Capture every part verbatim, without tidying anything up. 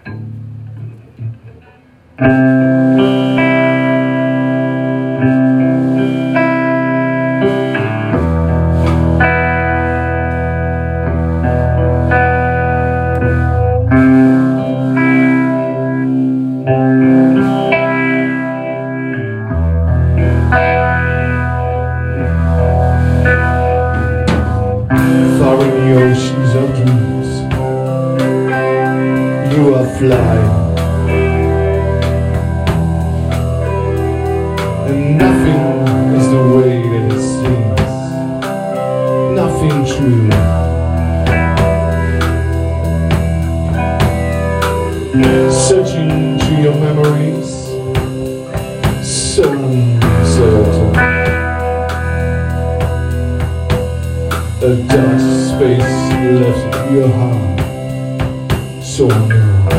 Far in the oceans of dreams, you are flying, and nothing is the way that it seems, nothing true. Searching through your memories, so uncertain. A dark space left your heart, so narrow.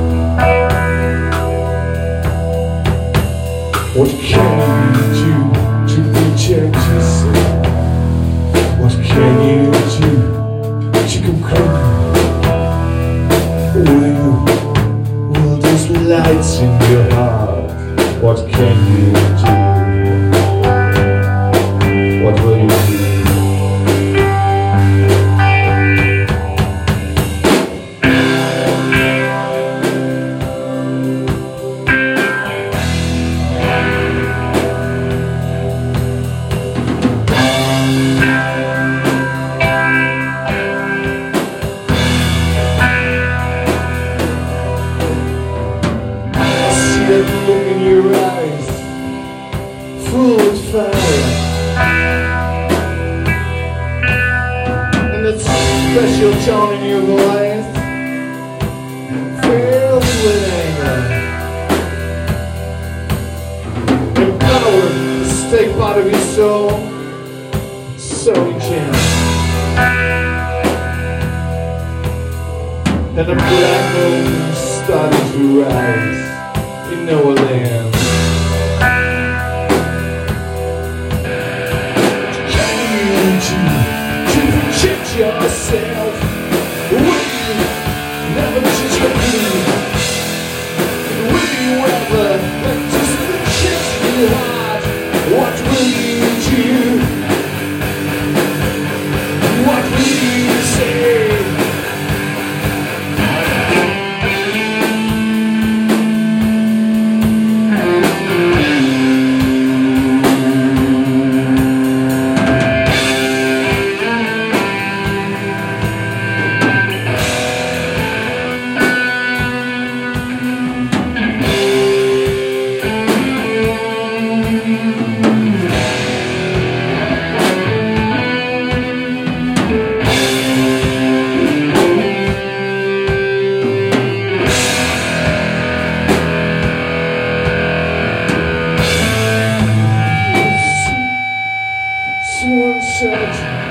What can you do to protect yourself? What can you do to come clean? Will, will those lights in your heart, what can you do? What will you do? That look in your eyes, full with fire, and that special tone in your voice, filled with anger. Empowered to stay part of your soul, so intense. And the black moon started to rise in New Orleans. Can you do to protect yourself? Will you never change? Will you ever just protect your heart? What will you do? What will you say? So uncertain.